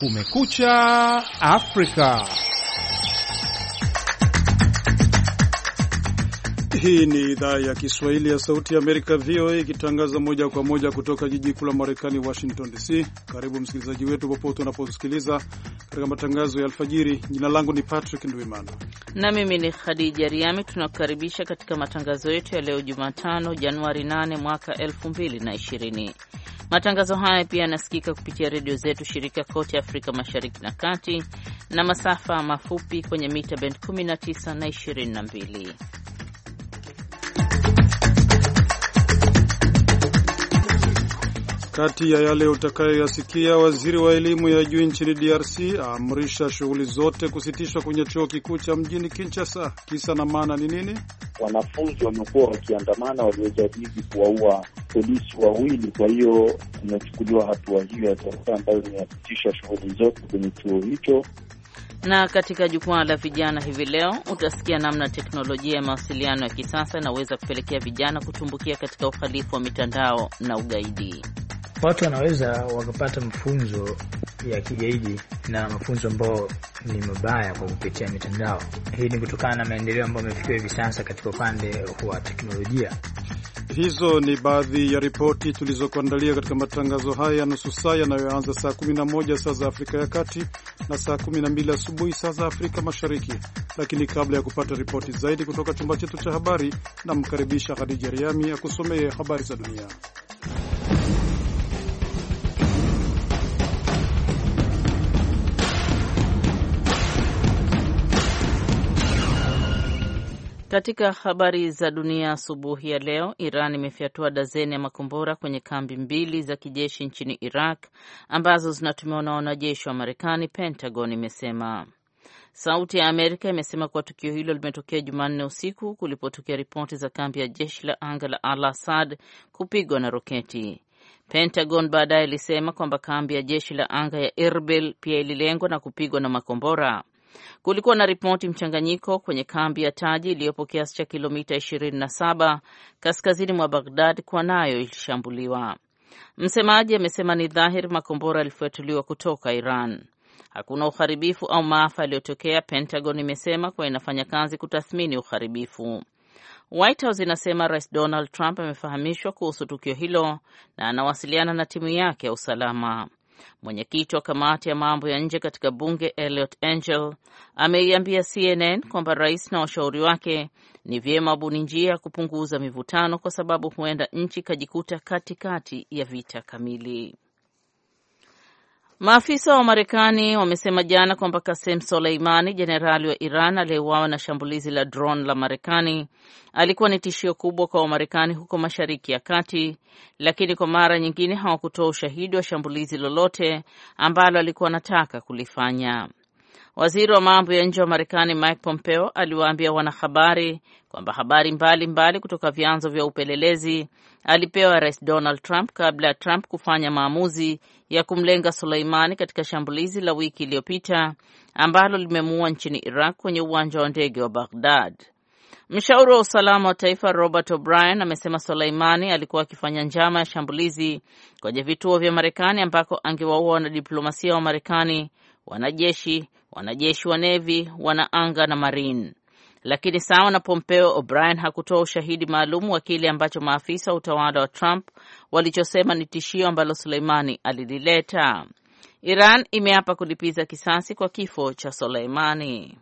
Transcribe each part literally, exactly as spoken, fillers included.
Kumekucha Afrika. Hii ni idhaa ya Kiswahili ya Sauti ya Amerika, V O A, ikitangaza moja kwa moja kutoka jiji kuu la Marekani, Washington D C. Karibu msikilizaji wetu popote unaposikiliza katika matangazo ya alfajiri. Jina langu ni Patrick Ndwimana na mimi ni Khadija Riami. Tunakukaribisha katika matangazo yetu ya leo Jumatano, Januari nane mwaka elfu mbili na ishirini. Matangazo haya pia yanasikika kupitia redio zetu shirika kote Afrika Mashariki na Kati na masafa mafupi kwenye mita band kumi na tisa na ishirini na mbili. Kati ya yale utakayoyasikia, waziri wa elimu ya juu nchini D R C aamrisha shughuli zote kusitishwa kwenye chuo kikuu cha mjini Kinshasa. Kisa na maana ni nini? Wanafunzi wamekuwa wakiandamana, waliojadili kuwaua polisi wawili. Kwa hiyo tunachukuliwa hatua hiyo ya dharura ambayo inasitisha shughuli zote kwenye chuo hicho. Na katika jukwaa la vijana hivi leo utasikia namna teknolojia ya mawasiliano ya kisasa inaweza kupelekea vijana kutumbukia katika uhalifu wa mitandao na ugaidi. Watu wanaweza wakapata mafunzo ya kigaidi na mafunzo ambayo ni mabaya kwa kupitia mitandao. Hii ni kutokana na maendeleo ambayo yamefikiwa hivi sasa katika upande wa teknolojia. Hizo ni baadhi ya ripoti tulizokuandalia katika matangazo haya ya nusu saa yanayoanza saa kumi na moja saa za Afrika ya Kati na saa kumi na mbili asubuhi saa za Afrika Mashariki. Lakini kabla ya kupata ripoti zaidi kutoka chumba chetu cha habari, namkaribisha Khadija Riami akusomee habari za dunia. Katika habari za dunia asubuhi ya leo, Iran imefyatua dazeni ya makombora kwenye kambi mbili za kijeshi nchini Iraq ambazo zinatumiwa na wanajeshi wa Marekani, Pentagon imesema. Sauti ya Amerika imesema kuwa tukio hilo limetokea Jumanne usiku kulipotokea ripoti za kambi ya jeshi la anga la Al-Assad kupigwa na roketi. Pentagon baadaye ilisema kwamba kambi ya jeshi la anga ya Erbil pia ililengwa na kupigwa na makombora. Kulikuwa na ripoti mchanganyiko kwenye kambi ya Taji iliyopo kiasi cha kilomita ishirini na saba kaskazini mwa Baghdad kwa nayo ilishambuliwa. Msemaji amesema ni dhahiri makombora yalifuatuliwa kutoka Iran. Hakuna uharibifu au maafa yaliyotokea, Pentagon imesema kwa inafanya kazi kutathmini uharibifu. White House inasema Rais Donald Trump amefahamishwa kuhusu tukio hilo na anawasiliana na timu yake ya usalama. Mwenyekiti wa kamati ya mambo ya nje katika bunge Eliot Engel ameiambia C N N kwamba rais na washauri wake ni vyema wabuni njia ya kupunguza mivutano kwa sababu huenda nchi kajikuta katikati ya vita kamili. Maafisa wa Marekani wamesema jana kwamba Qasem Soleimani, jenerali wa Iran aliyeuawa na shambulizi la drone la Marekani, alikuwa ni tishio kubwa kwa Wamarekani huko Mashariki ya Kati, lakini kwa mara nyingine hawakutoa ushahidi wa shambulizi lolote ambalo alikuwa anataka kulifanya. Waziri wa mambo ya nje wa Marekani Mike Pompeo aliwaambia wanahabari kwamba habari mbalimbali mbali kutoka vyanzo vya upelelezi alipewa Rais Donald Trump kabla ya Trump kufanya maamuzi ya kumlenga Soleimani katika shambulizi la wiki iliyopita ambalo limemuua nchini Iraq kwenye uwanja wa ndege wa Baghdad. Mshauri wa usalama wa taifa Robert O'Brien amesema Soleimani alikuwa akifanya njama ya shambulizi kwenye vituo vya Marekani ambako angewaua wanadiplomasia wa Marekani, wanajeshi, wanajeshi wa Navy, wanaanga na Marine. Lakini sawa na Pompeo, O'Brien hakutoa ushahidi maalum wa kile ambacho maafisa wa utawala wa Trump walichosema ni tishio ambalo Soleimani alilileta. Iran imeapa kulipiza kisasi kwa kifo cha Soleimani.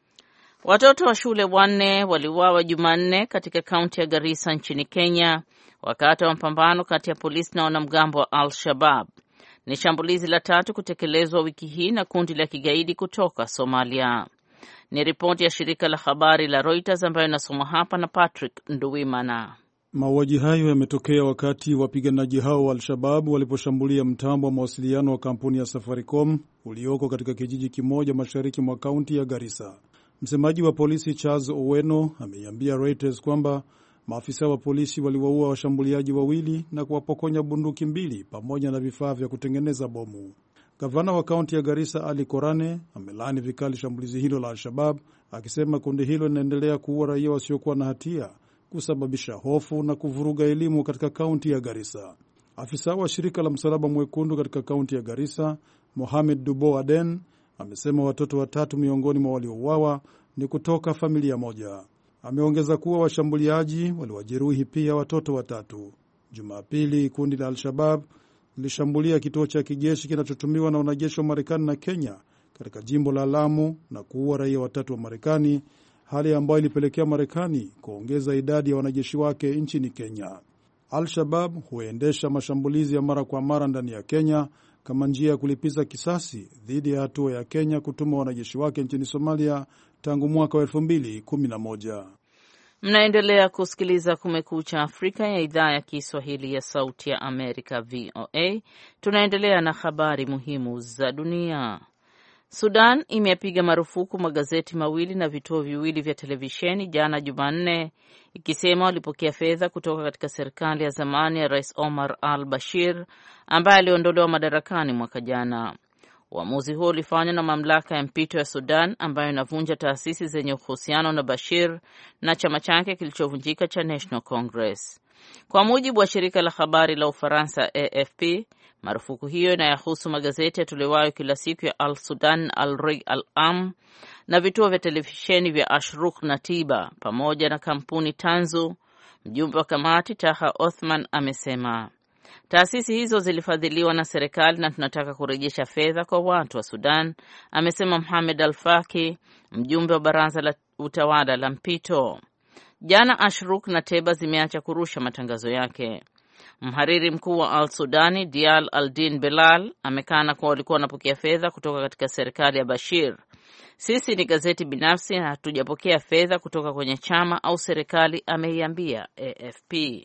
Watoto wa shule wanne waliuawa Jumanne katika kaunti ya Garissa nchini Kenya wakati wa mapambano kati ya polisi na wanamgambo wa Al-Shabaab. Ni shambulizi la tatu kutekelezwa wiki hii na kundi la kigaidi kutoka Somalia. Ni ripoti ya shirika la habari la Reuters ambayo inasomwa hapa na Patrick Nduwimana. Mauaji hayo yametokea wakati wapiganaji hao wa Al-Shabaab waliposhambulia mtambo wa mawasiliano wa kampuni ya Safaricom ulioko katika kijiji kimoja mashariki mwa kaunti ya Garissa. Msemaji wa polisi Charles Oweno ameiambia Reuters kwamba maafisa wa polisi waliwaua washambuliaji wawili na kuwapokonya bunduki mbili pamoja na vifaa vya kutengeneza bomu. Gavana wa kaunti ya Garissa Ali Korane amelaani vikali shambulizi hilo la Al-Shabaab, akisema kundi hilo linaendelea kuua raia wasiokuwa na hatia, kusababisha hofu na kuvuruga elimu katika kaunti ya Garissa. Afisa wa shirika la Msalaba Mwekundu katika kaunti ya Garissa Mohamed Dubo Aden amesema watoto watatu miongoni mwa waliouawa ni kutoka familia moja. Ameongeza kuwa washambuliaji waliwajeruhi pia watoto watatu. Jumapili, kundi la Al-Shabab lilishambulia kituo cha kijeshi kinachotumiwa na wanajeshi wa Marekani na Kenya katika jimbo la Lamu na kuua raia watatu wa Marekani, hali ambayo ilipelekea Marekani kuongeza idadi ya wanajeshi wake nchini Kenya. Al-Shabab huendesha mashambulizi ya mara kwa mara ndani ya Kenya kama njia ya kulipiza kisasi dhidi ya hatua ya Kenya kutuma wanajeshi wake nchini Somalia tangu mwaka wa elfu mbili kumi na moja. Mnaendelea kusikiliza Kumekucha Afrika ya idhaa ya Kiswahili ya Sauti ya Amerika, V O A. Tunaendelea na habari muhimu za dunia. Sudan imepiga marufuku magazeti mawili na vituo viwili vya televisheni jana Jumanne, ikisema walipokea fedha kutoka katika serikali ya zamani ya Rais Omar al-Bashir ambaye aliondolewa madarakani mwaka jana. Uamuzi huo ulifanywa na mamlaka ya mpito ya Sudan ambayo inavunja taasisi zenye uhusiano na Bashir na chama chake kilichovunjika cha National Congress. Kwa mujibu wa shirika la habari la Ufaransa A F P, marufuku hiyo inayahusu magazeti yatolewayo kila siku ya Al Sudan, Al Rig Al Am na vituo vya televisheni vya Ashruk na Tiba pamoja na kampuni Tanzu. Mjumbe wa kamati Taha Othman amesema taasisi hizo zilifadhiliwa na serikali na tunataka kurejesha fedha kwa watu wa Sudan, amesema Mohamed Al-Faki, mjumbe wa baraza la utawala la mpito. Jana Ashruk na Teba zimeacha kurusha matangazo yake. Mhariri mkuu wa Al-Sudani Dial Al-Din Belal amekana kuwa walikuwa wanapokea fedha kutoka katika serikali ya Bashir. Sisi ni gazeti binafsi na hatujapokea fedha kutoka kwenye chama au serikali, ameiambia A F P.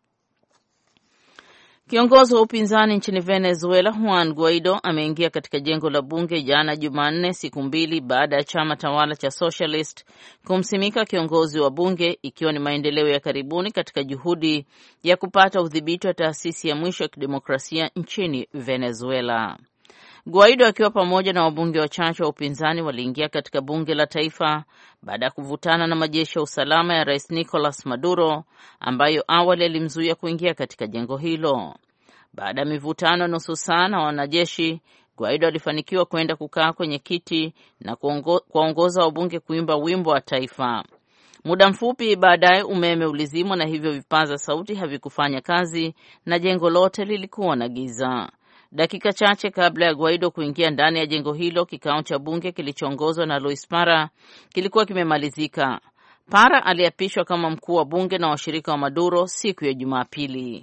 Kiongozi wa upinzani nchini Venezuela Juan Guaido ameingia katika jengo la bunge jana Jumanne, siku mbili baada ya chama tawala cha Socialist kumsimika kiongozi wa bunge, ikiwa ni maendeleo ya karibuni katika juhudi ya kupata udhibiti wa taasisi ya mwisho ya kidemokrasia nchini Venezuela. Guaido akiwa pamoja na wabunge wachache wa upinzani waliingia katika bunge la taifa baada ya kuvutana na majeshi ya usalama ya Rais Nicolas Maduro ambayo awali alimzuia kuingia katika jengo hilo. Baada ya mivutano nusu saa na wanajeshi, Guaido alifanikiwa kwenda kukaa kwenye kiti na kuongoza wabunge kuimba wimbo wa taifa. Muda mfupi baadaye umeme ulizimwa na hivyo vipaza sauti havikufanya kazi na jengo lote lilikuwa na giza. Dakika chache kabla ya Guaido kuingia ndani ya jengo hilo, kikao cha bunge kilichoongozwa na Luis Para kilikuwa kimemalizika. Para aliapishwa kama mkuu wa bunge na washirika wa Maduro siku ya Jumapili.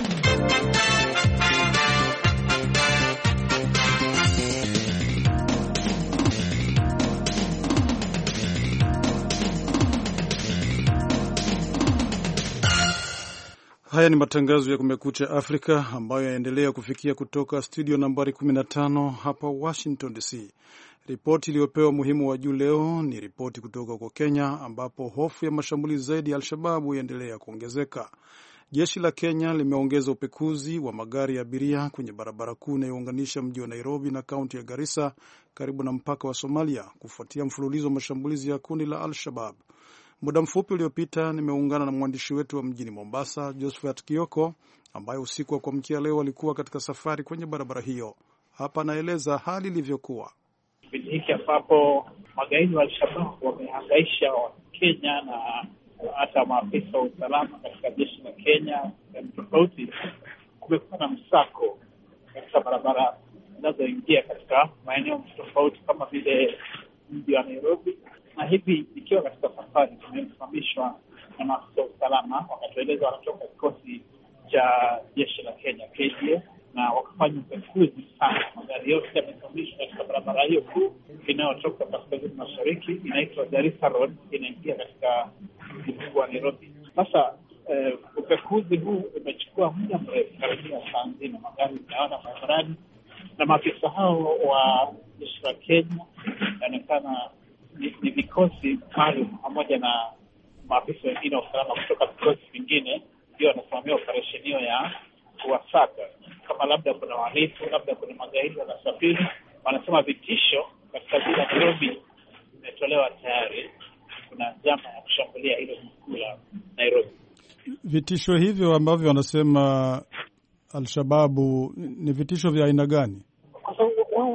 Haya ni matangazo ya Kumekucha Afrika ambayo yanaendelea kufikia kutoka studio nambari kumi na tano hapa Washington D C. Ripoti iliyopewa muhimu wa juu leo ni ripoti kutoka kwa Kenya ambapo hofu ya mashambulizi zaidi ya Al-Shababu yaendelea kuongezeka. Jeshi la Kenya limeongeza upekuzi wa magari ya abiria kwenye barabara kuu inayounganisha mji wa Nairobi na kaunti ya Garissa karibu na mpaka wa Somalia kufuatia mfululizo wa mashambulizi ya kundi la Al-Shabab. Muda mfupi uliopita nimeungana na mwandishi wetu wa mjini Mombasa, Josephat Kioko, ambaye usiku wa kuamkia leo alikuwa katika safari kwenye barabara hiyo. Hapa anaeleza hali ilivyokuwa. Kipindi hiki ambapo magaidi wa Al-Shabab wamehangaisha wa Kenya na hata maafisa wa usalama katika jeshi la Kenya tofauti, kumekuwa na msako katika barabara zinazoingia katika maeneo tofauti kama vile mji wa Nairobi. Na hivi ikiwa katika safari tumesimamishwa na maafisa wa usalama, wakatueleza wanatoka kikosi cha jeshi la Kenya K D F, na wakafanya upekuzi sana. Magari yote yamesimamishwa katika barabara hiyo kuu inayotoka kaskazini mashariki, inaitwa Garissa Road, inaingia katika mji mkuu wa Nairobi. Sasa eh, upekuzi huu umechukua muda mrefu, karibia saa nzima. Magari tunaona barabarani na maafisa hao wa jeshi la Kenya inaonekana ni, ni vikosi maalum pamoja na maafisa wengine wa usalama kutoka vikosi vingine ndio wanasimamia operesheni hiyo ya kuwasaka kama labda kuna wahalifu, labda kuna magaidi wanasafiri. Wanasema vitisho katika jiji la Nairobi vimetolewa tayari. Kuna njama ya kushambulia hilo mkuu la Nairobi. Vitisho hivyo ambavyo wanasema Al-Shababu ni vitisho vya aina gani? Kwa sababu wao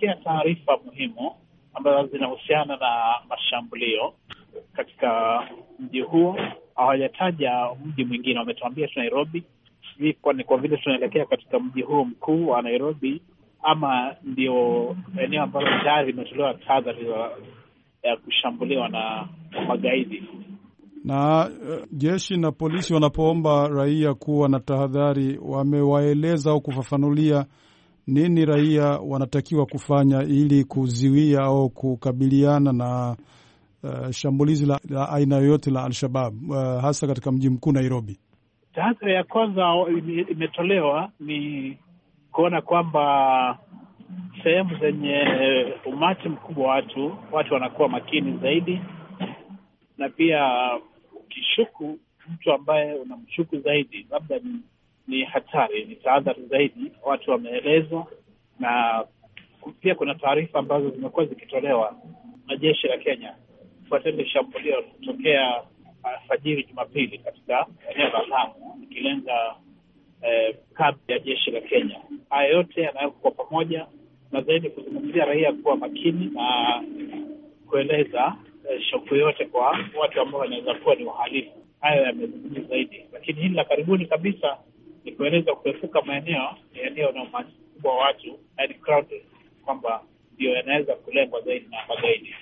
tumepokea taarifa muhimu ambazo zinahusiana na mashambulio katika mji huo. Hawajataja mji mwingine, wametuambia tu Nairobi. Sijui kwa ni kwa vile tunaelekea katika mji huo mkuu wa Nairobi, ama ndio eneo ambalo tayari limetolewa tahadhari ya kushambuliwa na magaidi. Na uh, jeshi na polisi wanapoomba raia kuwa na tahadhari, wamewaeleza au kufafanulia nini raia wanatakiwa kufanya ili kuziwia au kukabiliana na uh, shambulizi la, la aina yoyote la Al-Shabaab uh, hasa katika mji mkuu Nairobi? Tahadhari ya kwanza imetolewa ni kuona kwamba sehemu zenye umati mkubwa watu watu wanakuwa makini zaidi, na pia ukishuku mtu ambaye unamshuku zaidi labda ni, ni hatari, ni tahadhari zaidi, watu wameelezwa. Na pia kuna taarifa ambazo zimekuwa zikitolewa na jeshi la Kenya kufuatia shambulio kutokea alfajiri Jumapili katika eneo la Lamu, ikilenga eh, kambi ya jeshi la Kenya. Haya yote yanawekwa kwa pamoja na zaidi kuzungumzia raia kuwa makini na kueleza eh, shauku yote kwa watu ambao wanaweza kuwa ni wahalifu. Hayo yamezungumzwa zaidi, lakini hili la karibuni kabisa ni kueleza kuepuka maeneo eneo na umati mkubwa wa watu, yani crowded, kwamba ndio yanaweza kulengwa zaidi na magaidi.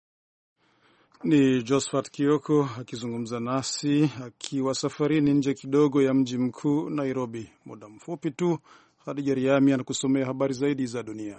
Ni Josephat Kioko akizungumza nasi akiwa safarini nje kidogo ya mji mkuu Nairobi. Muda mfupi tu Khadija Riami anakusomea habari zaidi za dunia.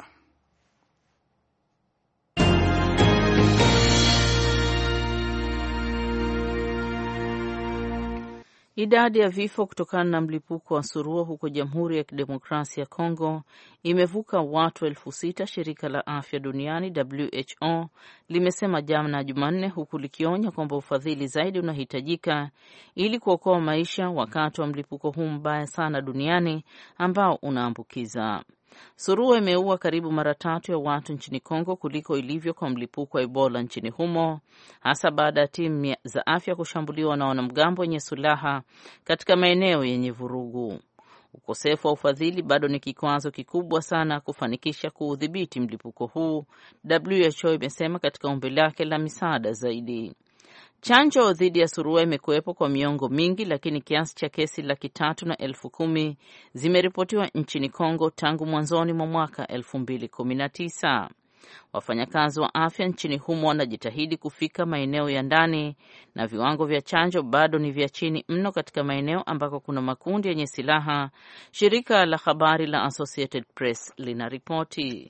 Idadi ya vifo kutokana na mlipuko wa surua huko Jamhuri ya Kidemokrasia ya Kongo imevuka watu elfu sita, shirika la afya duniani W H O limesema jana Jumanne, huku likionya kwamba ufadhili zaidi unahitajika ili kuokoa maisha wakati wa mlipuko huu mbaya sana duniani ambao unaambukiza. Surua imeua karibu mara tatu ya watu nchini Kongo kuliko ilivyo kwa mlipuko wa Ebola nchini humo, hasa baada ya timu za afya kushambuliwa na wanamgambo wenye silaha katika maeneo yenye vurugu. Ukosefu wa ufadhili bado ni kikwazo kikubwa sana kufanikisha kuudhibiti mlipuko huu, W H O imesema katika ombi lake la misaada zaidi. Chanjo dhidi ya surua imekuwepo kwa miongo mingi, lakini kiasi cha kesi laki tatu na elfu kumi zimeripotiwa nchini Kongo tangu mwanzoni mwa mwaka elfu mbili kumi na tisa. Wafanyakazi wa afya nchini humo wanajitahidi kufika maeneo ya ndani, na viwango vya chanjo bado ni vya chini mno katika maeneo ambako kuna makundi yenye silaha, shirika la habari la Associated Press linaripoti.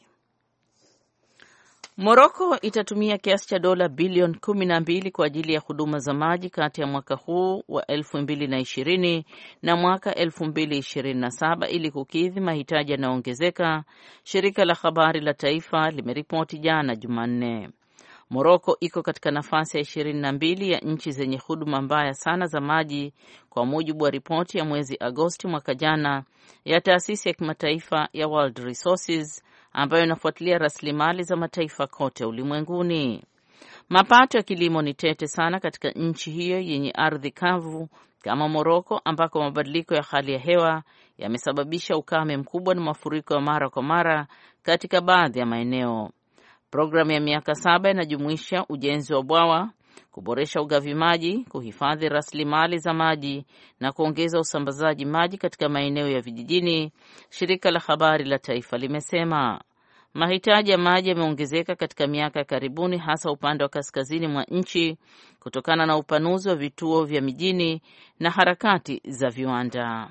Morocco itatumia kiasi cha dola bilioni kumi na mbili kwa ajili ya huduma za maji kati ya mwaka huu wa elfu mbili na ishirini na mwaka elfu mbili ishirini na saba ili kukidhi mahitaji yanayoongezeka, shirika la habari la taifa limeripoti jana Jumanne. Morocco iko katika nafasi ya ishirini na mbili ya nchi zenye huduma mbaya sana za maji kwa mujibu wa ripoti ya mwezi Agosti mwaka jana ya taasisi ya kimataifa ya World Resources ambayo inafuatilia rasilimali za mataifa kote ulimwenguni. Mapato ya kilimo ni tete sana katika nchi hiyo yenye ardhi kavu kama Morocco, ambako mabadiliko ya hali ya hewa yamesababisha ukame mkubwa na mafuriko ya mara kwa mara katika baadhi ya maeneo. Programu ya miaka saba inajumuisha ujenzi wa bwawa, kuboresha ugavi maji, kuhifadhi rasilimali za maji na kuongeza usambazaji maji katika maeneo ya vijijini, shirika la habari la taifa limesema. Mahitaji ya maji yameongezeka katika miaka ya karibuni, hasa upande wa kaskazini mwa nchi kutokana na upanuzi wa vituo vya mijini na harakati za viwanda.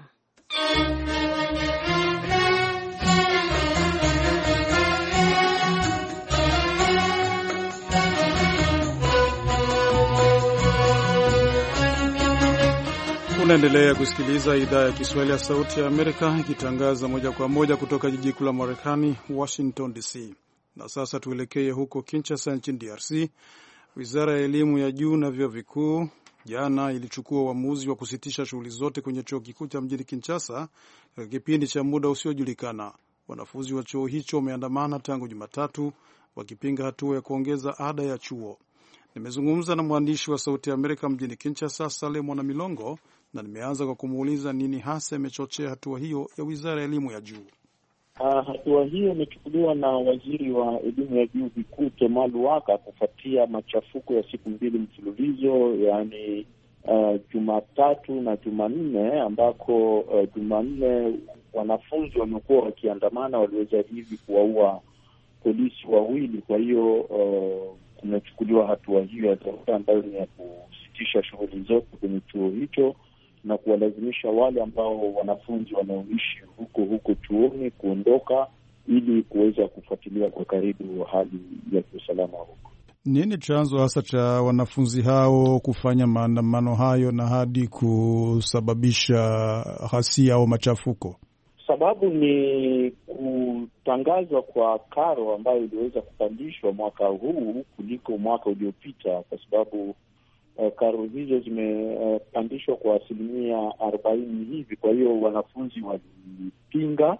Unaendelea kusikiliza idhaa ya Kiswahili ya Sauti ya Amerika ikitangaza moja kwa moja kutoka jiji kuu la Marekani, Washington D C. Na sasa tuelekee huko Kinshasa nchini D R C. Wizara ya elimu ya juu na vyuo vikuu jana ilichukua uamuzi wa kusitisha shughuli zote kwenye chuo kikuu cha mjini Kinshasa katika kipindi cha muda usiojulikana. Wanafunzi wa chuo hicho wameandamana tangu Jumatatu wakipinga hatua ya kuongeza ada ya chuo. Nimezungumza na mwandishi wa Sauti ya Amerika mjini Kinshasa, Saleh Mwana Milongo, na nimeanza kwa kumuuliza nini hasa imechochea hatua hiyo ya Wizara ya Elimu ya Juu. Uh, hatua hiyo imechukuliwa na waziri wa elimu ya juu vikuu Kemal Waka kufuatia machafuko ya siku mbili mfululizo, yaani uh, Jumatatu na Jumanne, ambako uh, Jumanne wanafunzi wamekuwa wakiandamana, waliweza hivi kuwaua polisi wawili. Kwa hiyo uh, kumechukuliwa hatua hiyo ya dharura ambayo ni ya kusitisha shughuli zote kwenye chuo hicho na kuwalazimisha wale ambao wanafunzi wanaoishi huko huko chuoni kuondoka ili kuweza kufuatilia kwa karibu hali ya usalama huko. Nini chanzo hasa cha wanafunzi hao kufanya maandamano hayo na hadi kusababisha ghasia au machafuko? Sababu ni kutangazwa kwa karo ambayo iliweza kupandishwa mwaka huu kuliko mwaka uliopita, kwa sababu Uh, karo hizo zimepandishwa uh, kwa asilimia arobaini hivi. Kwa hiyo wanafunzi walipinga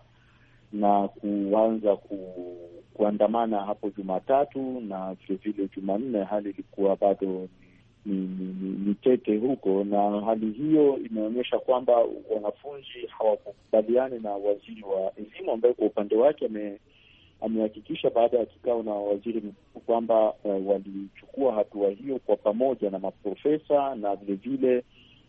na kuanza ku, kuandamana hapo Jumatatu na vile vile Jumanne. Hali ilikuwa bado ni, ni, ni, ni tete huko, na hali hiyo imeonyesha kwamba wanafunzi hawakubaliani na waziri wa elimu ambaye kwa upande wake ame amehakikisha baada ya kikao na waziri mkuu kwamba uh, walichukua hatua hiyo kwa pamoja na maprofesa na vile vile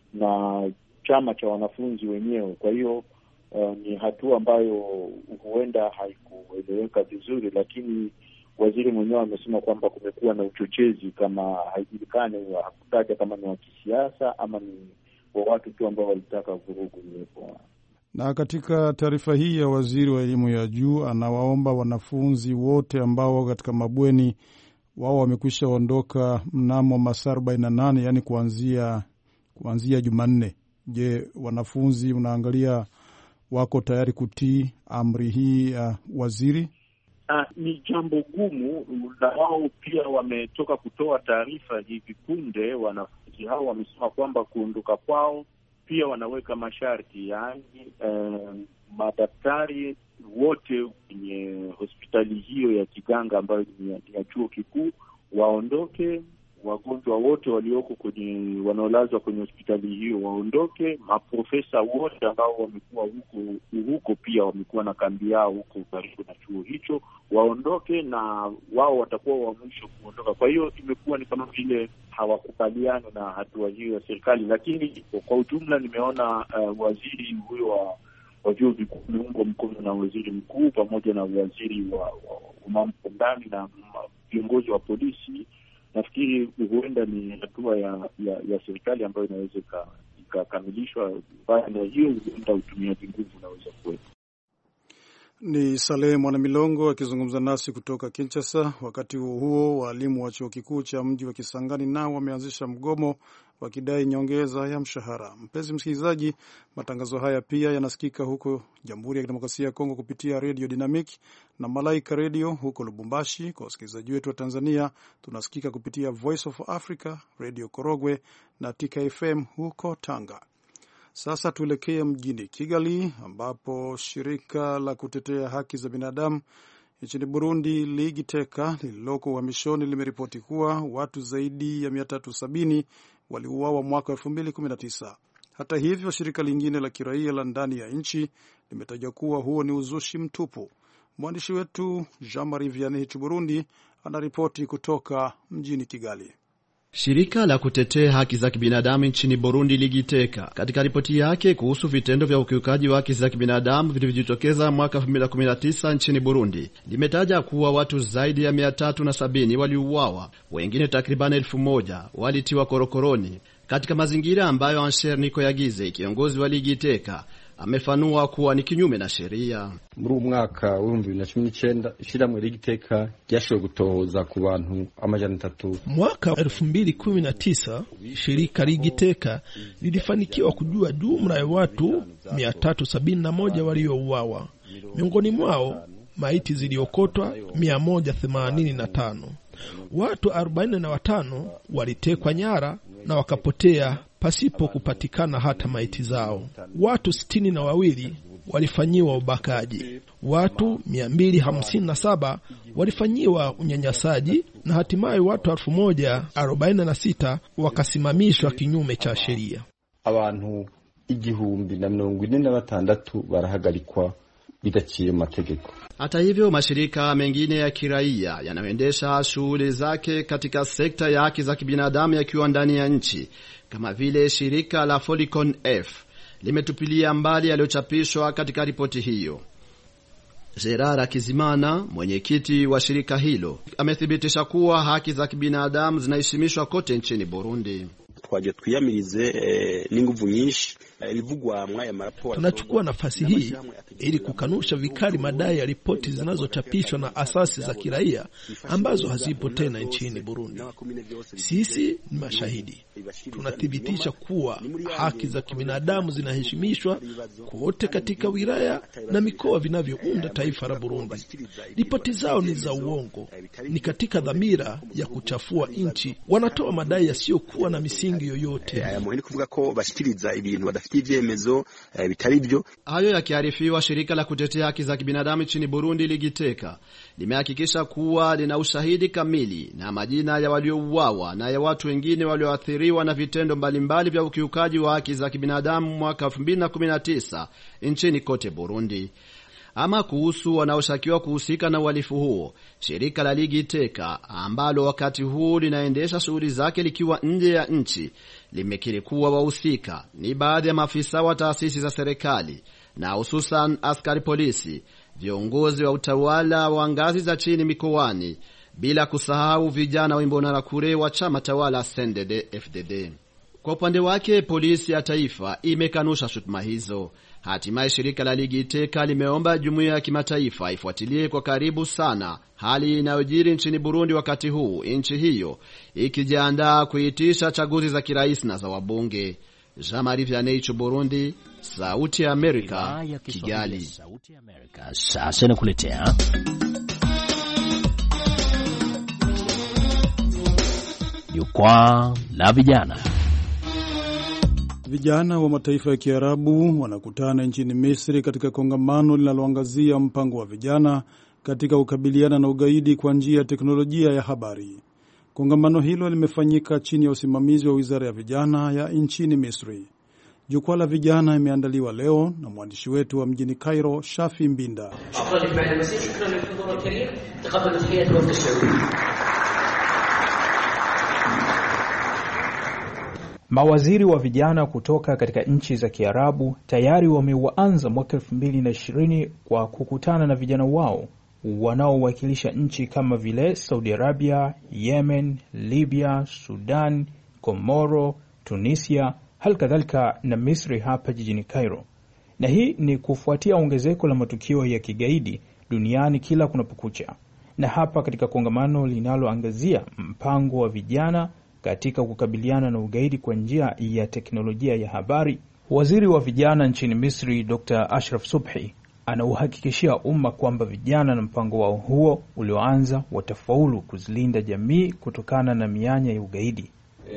na chama cha wanafunzi wenyewe. Kwa hiyo uh, ni hatua ambayo huenda haikueleweka vizuri, lakini waziri mwenyewe amesema kwamba kumekuwa na uchochezi, kama haijulikani, hakutaja kama ni wa kisiasa ama ni wa watu tu ambao walitaka vurugu iwepo. Na katika taarifa hii ya waziri wa elimu ya juu, anawaomba wanafunzi wote ambao katika mabweni wao wamekwisha ondoka mnamo masaa arobaini na nane, yani kuanzia kuanzia Jumanne. Je, wanafunzi unaangalia wako tayari kutii amri hii ya uh, waziri? Uh, ni jambo gumu, na wao pia wametoka kutoa taarifa hivi punde. Wanafunzi hao wamesema kwamba kuondoka kwao pia wanaweka masharti, yaani eh, madaktari wote kwenye hospitali hiyo ya kiganga ambayo ni ya, ya chuo kikuu waondoke, wagonjwa wote walioko kwenye wanaolazwa kwenye hospitali hiyo waondoke, maprofesa wote ambao wamekuwa huko huko pia wamekuwa na kambi yao huko karibu na chuo hicho waondoke, na wao watakuwa wa mwisho kuondoka. Kwa hiyo imekuwa ni kama vile hawakubaliani na hatua hiyo ya serikali, lakini kwa ujumla nimeona uh, waziri huyo wa wa vyuo vikuu ameungwa mkono na waziri mkuu pamoja na waziri wa, wa, wa mambo ndani na viongozi wa polisi. Nafikiri huenda ni hatua ya, ya, ya serikali ambayo inaweza ikakamilishwa. Baada ya hiyo huenda utumiaji nguvu unaweza kuwepo. Ni Saleh Mwanamilongo akizungumza nasi kutoka Kinshasa. Wakati huo huo, walimu wa chuo kikuu cha mji wa Kisangani nao wameanzisha mgomo wakidai nyongeza ya mshahara. Mpenzi msikilizaji, matangazo haya pia yanasikika huko Jamhuri ya Kidemokrasia ya Kongo kupitia Radio Dynamic na Malaika Radio huko Lubumbashi. Kwa wasikilizaji wetu wa Tanzania, tunasikika kupitia Voice of Africa, Radio Korogwe na T K F M huko Tanga. Sasa tuelekee mjini Kigali ambapo shirika la kutetea haki za binadamu nchini Burundi Ligiteka lililoko uhamishoni limeripoti kuwa watu zaidi ya mia tatu sabini waliuawa mwaka elfu mbili kumi na tisa. Hata hivyo, shirika lingine la kiraia la ndani ya nchi limetaja kuwa huo ni uzushi mtupu. Mwandishi wetu Jean-Marie Vianney Burundi anaripoti kutoka mjini Kigali. Shirika la kutetea haki za kibinadamu nchini Burundi Ligiteka, katika ripoti yake kuhusu vitendo vya ukiukaji wa haki za kibinadamu vilivyojitokeza mwaka elfu mbili kumi na tisa nchini Burundi, limetaja kuwa watu zaidi ya mia tatu na sabini waliuawa, wengine takriban elfu moja walitiwa korokoroni, katika mazingira ambayo Ansher Nikoyagize, kiongozi wa Ligiteka, amefanua kuwa ni kinyume na sheria. Muri umwaka wa elfu mbili na kumi n'icyenda ishiramwe Ligiteka ryashoboye gutohoza ku bantu amajana atatu. Mwaka elfu mbili kumi na tisa shirika Ligiteka lilifanikiwa kujua jumla ya watu mia tatu sabini na moja waliouawa. Miongoni mwao maiti ziliokotwa mia moja themanini na tano. Watu arobaini na watano walitekwa nyara na wakapotea pasipo kupatikana hata maiti zao. Watu sitini na wawili walifanyiwa ubakaji. Watu mia mbili hamsini na saba walifanyiwa unyanyasaji na hatimaye watu elfu moja arobaini na sita wakasimamishwa kinyume cha sheria. Abantu igihumbi na mirongo ine na batandatu barahagarikwa bidaciye mu mategeko. Hata hivyo, mashirika mengine ya kiraia yanayoendesha shughuli zake katika sekta ya haki za kibinadamu yakiwa ndani ya nchi, kama vile shirika la Folicon F, limetupilia mbali yaliyochapishwa katika ripoti hiyo. Gerard Kizimana, mwenyekiti wa shirika hilo, amethibitisha kuwa haki za kibinadamu zinaheshimishwa kote nchini Burundi. Twaje twiyamirize eh, n'inguvu nyinshi rivugwa mwaya maraporo. Tunachukua nafasi hii ili kukanusha vikali madai ya ripoti zinazochapishwa na asasi za kiraia ambazo hazipo tena nchini Burundi. Sisi ni mashahidi. Tunathibitisha kuwa haki za kibinadamu zinaheshimishwa kote katika wilaya na mikoa vinavyounda taifa la Burundi. Ripoti zao ni za uongo, ni katika dhamira ya kuchafua nchi. Wanatoa madai yasiyokuwa na misingi yoyote. Muheni kuvuga ko bashikiriza ibintu badafite ivyemezo bitari byo. Hayo yakiarifiwa, shirika la kutetea haki za kibinadamu nchini Burundi Ligiteka limehakikisha kuwa lina ushahidi kamili na majina ya waliouawa na ya watu wengine walioathiriwa na vitendo mbalimbali vya ukiukaji wa haki za kibinadamu mwaka elfu mbili na kumi na tisa nchini kote Burundi. Ama kuhusu wanaoshukiwa kuhusika na uhalifu huo, shirika la Ligiteka ambalo wakati huu linaendesha shughuli zake likiwa nje ya nchi, limekiri kuwa wahusika ni baadhi ya maafisa wa taasisi za serikali na hususan askari polisi, viongozi wa utawala wa ngazi za chini mikoani, bila kusahau vijana wa Imbonerakure wa chama tawala C N D D F D D. Kwa upande wake, polisi ya taifa imekanusha shutuma hizo. Hatimaye shirika la Ligiteka limeomba jumuiya ya kimataifa ifuatilie kwa karibu sana hali inayojiri nchini Burundi wakati huu nchi hiyo ikijiandaa kuitisha chaguzi za kirais na za wabunge. Jean-Marie Vianney, Burundi, Sauti ya Amerika, Kigali. Sauti ya Amerika sasa nakuletea Jukwaa la Vijana. Vijana wa mataifa ya Kiarabu wanakutana nchini Misri katika kongamano linaloangazia mpango wa vijana katika kukabiliana na ugaidi kwa njia ya teknolojia ya habari. Kongamano hilo limefanyika chini ya usimamizi wa Wizara ya Vijana ya nchini Misri. Jukwaa la Vijana imeandaliwa leo na mwandishi wetu wa mjini Cairo, Shafi Mbinda. Mawaziri wa vijana kutoka katika nchi za Kiarabu tayari wameanza mwaka elfu mbili na ishirini kwa kukutana na vijana wao wanaowakilisha nchi kama vile Saudi Arabia, Yemen, Libya, Sudan, Komoro, Tunisia, halikadhalika na Misri hapa jijini Cairo. Na hii ni kufuatia ongezeko la matukio ya kigaidi duniani kila kunapokucha. Na hapa katika kongamano linaloangazia mpango wa vijana katika kukabiliana na ugaidi kwa njia ya teknolojia ya habari, waziri wa vijana nchini Misri Doctor Ashraf Subhi anauhakikishia umma kwamba vijana na mpango wao huo ulioanza watafaulu kuzilinda jamii kutokana na mianya ya ugaidi.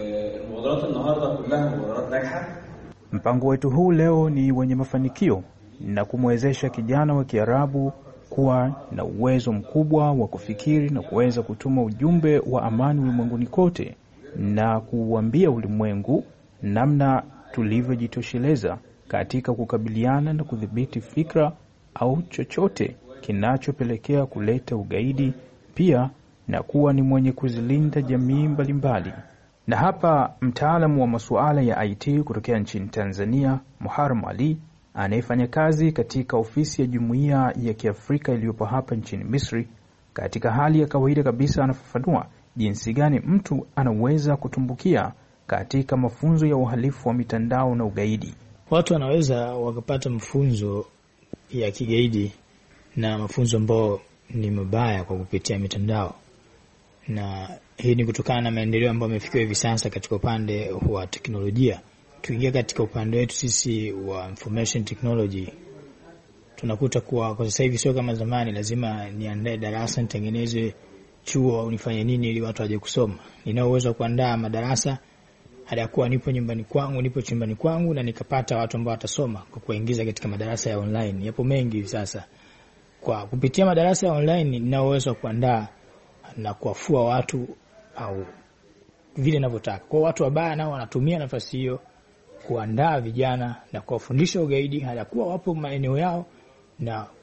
Mpango wetu huu leo ni wenye mafanikio na kumwezesha kijana wa Kiarabu kuwa na uwezo mkubwa wa kufikiri na kuweza kutuma ujumbe wa amani ulimwenguni kote na kuuambia ulimwengu namna tulivyojitosheleza katika kukabiliana na kudhibiti fikra au chochote kinachopelekea kuleta ugaidi, pia na kuwa ni mwenye kuzilinda jamii mbalimbali. Na hapa mtaalamu wa masuala ya I T kutokea nchini Tanzania, Muharram Ali, anayefanya kazi katika ofisi ya Jumuiya ya Kiafrika iliyopo hapa nchini Misri, katika hali ya kawaida kabisa anafafanua jinsi gani mtu anaweza kutumbukia katika mafunzo ya uhalifu wa mitandao na ugaidi. Watu wanaweza wakapata mafunzo ya kigaidi na mafunzo ambayo ni mabaya kwa kupitia mitandao. Na hii ni kutokana na maendeleo ambayo yamefikiwa hivi sasa katika upande wa teknolojia. Tuingia katika upande wetu sisi wa information technology, tunakuta kuwa kwa sasa hivi sio kama zamani lazima niandae darasa, nitengeneze chuo au nifanye nini ili watu waje kusoma. Nina uwezo wa kuandaa madarasa hadi kuwa nipo nyumbani kwangu, nipo chumbani kwangu na nikapata watu ambao watasoma kwa kuingiza katika madarasa ya online. Yapo mengi sasa. Kwa kupitia madarasa ya online nina uwezo wa kuandaa na kuwafua watu au vile ninavyotaka. Kwa watu wabaya nao wanatumia nafasi hiyo kuandaa vijana na kuwafundisha ugaidi hadi kuwa wapo maeneo yao na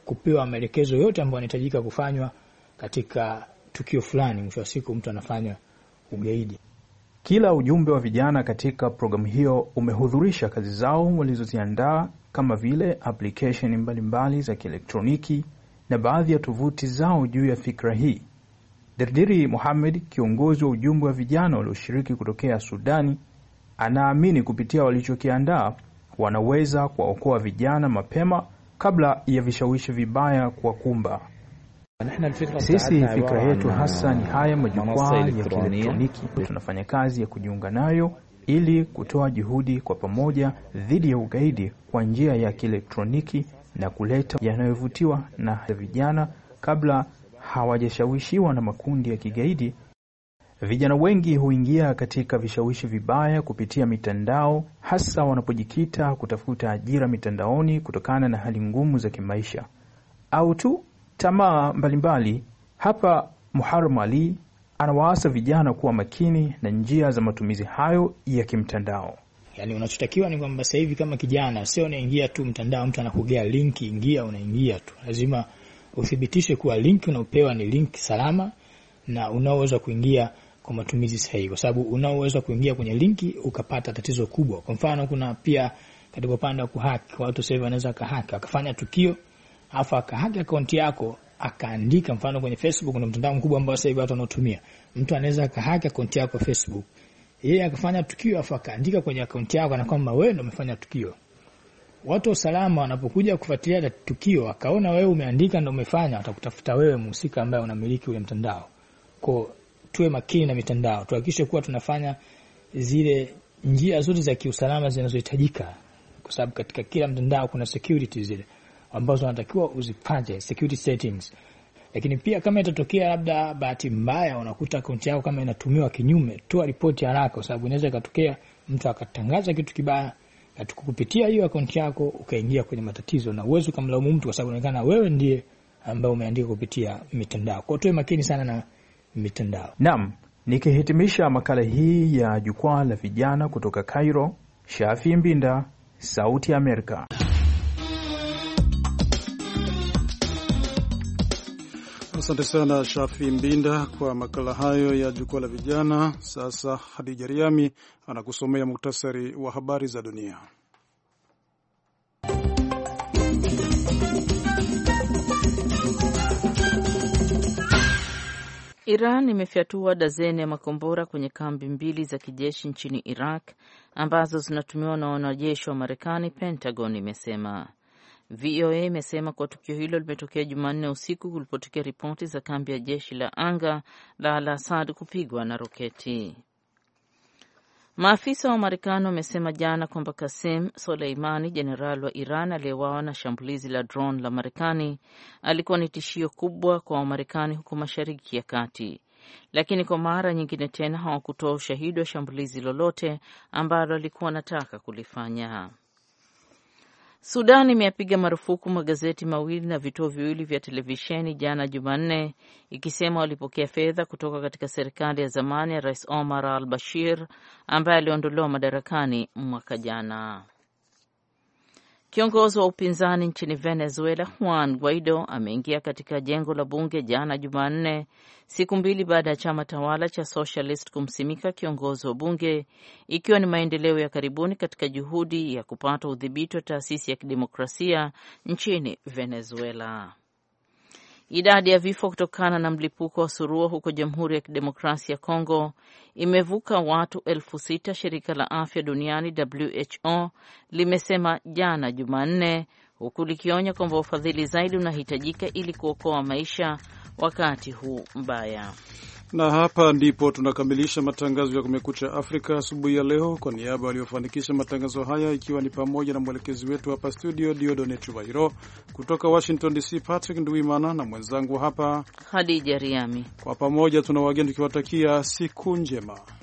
kupewa maelekezo yote ambayo yanahitajika kufanywa katika tukio fulani. Mwisho wa siku mtu anafanya ugaidi. Kila ujumbe wa vijana katika programu hiyo umehudhurisha kazi zao walizoziandaa, kama vile application mbalimbali za kielektroniki na baadhi ya tovuti zao juu ya fikra hii. Derdiri Mohamed, kiongozi wa ujumbe wa vijana walioshiriki kutokea Sudani, anaamini kupitia walichokiandaa wanaweza kuwaokoa vijana mapema kabla ya vishawishi vibaya kuwakumba. Sisi fikra yetu hasa ni haya majukwaa ya kielektroniki. Tunafanya kazi ya kujiunga nayo ili kutoa juhudi kwa pamoja dhidi ya ugaidi kwa njia ya kielektroniki na kuleta yanayovutiwa na vijana kabla hawajashawishiwa na makundi ya kigaidi. Vijana wengi huingia katika vishawishi vibaya kupitia mitandao, hasa wanapojikita kutafuta ajira mitandaoni kutokana na hali ngumu za kimaisha au tu tamaa mbalimbali. Hapa Muharram Ali anawaasa vijana kuwa makini na njia za matumizi hayo ya kimtandao. Yaani unachotakiwa ni kwamba sasa hivi kama kijana sio unaingia tu mtandao, mtu anakugea link, ingia unaingia tu. Lazima uthibitishe kuwa link unaopewa ni link salama na unaoweza kuingia kwa matumizi sahihi, kwa sababu unaoweza kuingia kwenye linki ukapata tatizo kubwa. Kwa mfano kuna pia katika upande wa kuhack, watu sasa hivi wanaweza kuhack akafanya tukio afa akahack account yako akaandika, mfano kwenye Facebook kuna mtandao mkubwa ambao sasa hivi watu wanaotumia. Mtu anaweza akahack account yako Facebook, yeye akafanya tukio afa akaandika kwenye account yako na kwamba wewe ndio umefanya tukio. Watu wa usalama wanapokuja kufuatilia tukio akaona wewe umeandika ndio umefanya, watakutafuta wewe mhusika ambaye unamiliki ule mtandao. Kwa tuwe makini na mitandao, tuhakikishe kuwa tunafanya zile njia zote za kiusalama zinazohitajika, kwa sababu katika kila mtandao kuna security zile ambazo unatakiwa uzipate, security settings. Lakini pia kama itatokea labda bahati mbaya unakuta account yako kama inatumiwa kinyume, toa ripoti haraka, kwa sababu inaweza ikatokea mtu akatangaza kitu kibaya na tukukupitia hiyo account yako ukaingia kwenye matatizo, na uwezo kumlaumu mtu kwa sababu inaonekana wewe ndiye ambaye umeandika kupitia mitandao. Kwa tuwe makini sana na mitandao. Naam, nikihitimisha makala hii ya jukwaa la vijana kutoka Cairo, Shafi Mbinda, Sauti ya Amerika. Asante sana Shafi Mbinda kwa makala hayo ya jukwaa la vijana. Sasa Hadija Riami anakusomea muktasari wa habari za dunia. Iran imefyatua dazeni ya makombora kwenye kambi mbili za kijeshi nchini Iraq ambazo zinatumiwa na wanajeshi wa Marekani, Pentagon imesema. V O A imesema kwa tukio hilo limetokea Jumanne usiku kulipotokea ripoti za kambi ya jeshi la anga la Al-Assad kupigwa na roketi. Maafisa wa Marekani wamesema jana kwamba Qasem Soleimani, jenerali wa Iran aliyeuawa na shambulizi la drone la Marekani, alikuwa ni tishio kubwa kwa Wamarekani huko Mashariki ya Kati, lakini kwa mara nyingine tena hawakutoa ushahidi wa shambulizi lolote ambalo alikuwa anataka kulifanya. Sudan imeyapiga marufuku magazeti mawili na vituo viwili vya televisheni jana Jumanne, ikisema walipokea fedha kutoka katika serikali ya zamani ya Rais Omar al-Bashir ambaye aliondolewa madarakani mwaka jana. Kiongozi wa upinzani nchini Venezuela, Juan Guaido, ameingia katika jengo la bunge jana Jumanne, siku mbili baada ya chama tawala cha Socialist kumsimika kiongozi wa bunge, ikiwa ni maendeleo ya karibuni katika juhudi ya kupata udhibiti wa taasisi ya kidemokrasia nchini Venezuela. Idadi ya vifo kutokana na mlipuko wa surua huko Jamhuri ya Kidemokrasia ya Kongo imevuka watu elfu sita, shirika la afya duniani W H O limesema jana Jumanne, huku likionya kwamba ufadhili zaidi unahitajika ili kuokoa maisha wakati huu mbaya. Na hapa ndipo tunakamilisha matangazo ya Kumekucha Afrika asubuhi ya leo. Kwa niaba waliofanikisha matangazo haya, ikiwa ni pamoja na mwelekezi wetu hapa studio Diodone Chubahiro, kutoka Washington D C Patrick Nduimana na mwenzangu hapa Hadija Riami, kwa pamoja tuna wageni tukiwatakia siku njema.